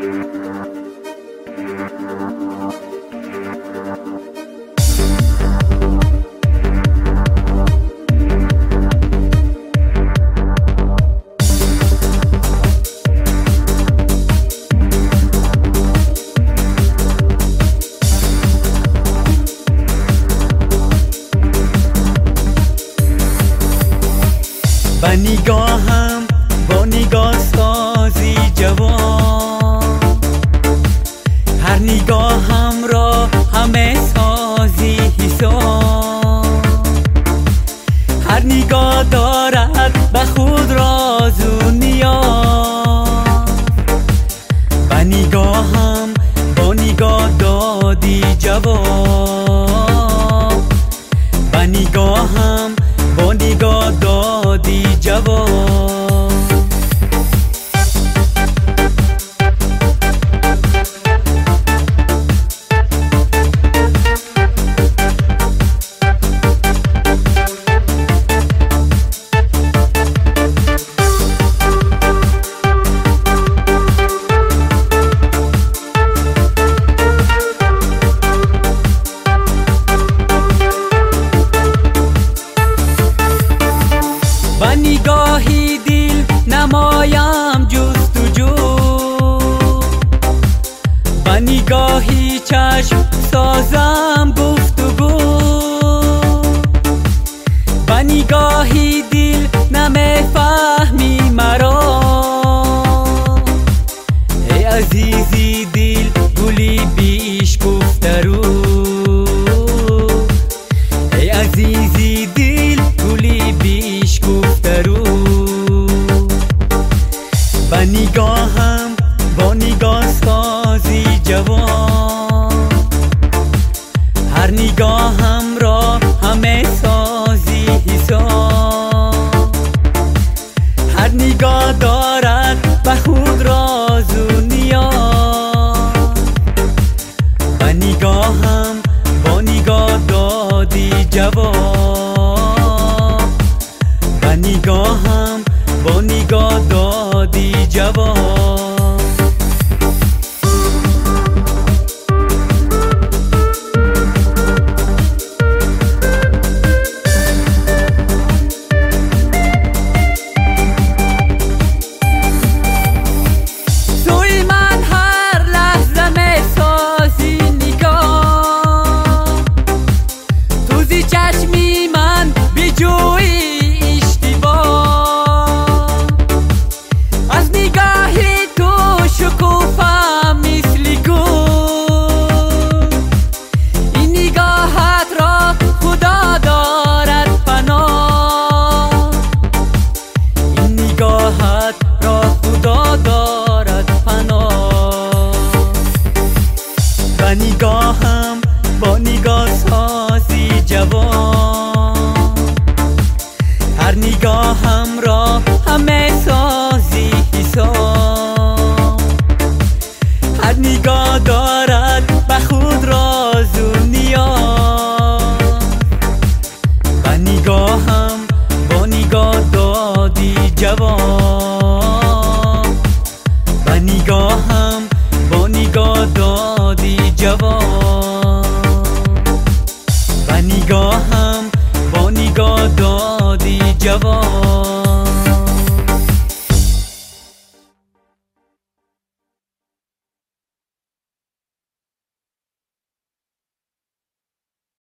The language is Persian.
با نگاهم با نگاه سازی جوان، هر نگاهم را همه سازی حساب، هر نگاه دارد به خود راز و نیاز. با نگاهم با نگاه دادی جواب، با نگاهم با نگاه دادی جواب. با نگاهی دل نمایم جستجو، با نگاهی چشم سازم گفتگو، با نگاهی دل نمیفهمی مرا. ای عزیزی دل گلی بیش گفته رو، ای عزیزی دل گلی بیش گفته رو. با نگاهم با نگاه سازی جوان، هر نگاهم را همه سازی حساب، هر نگاه دارد به خود راز و نیاز. با نگاهم با نگاه دادی جواب، با نگاهم با نگاه دادی جواب.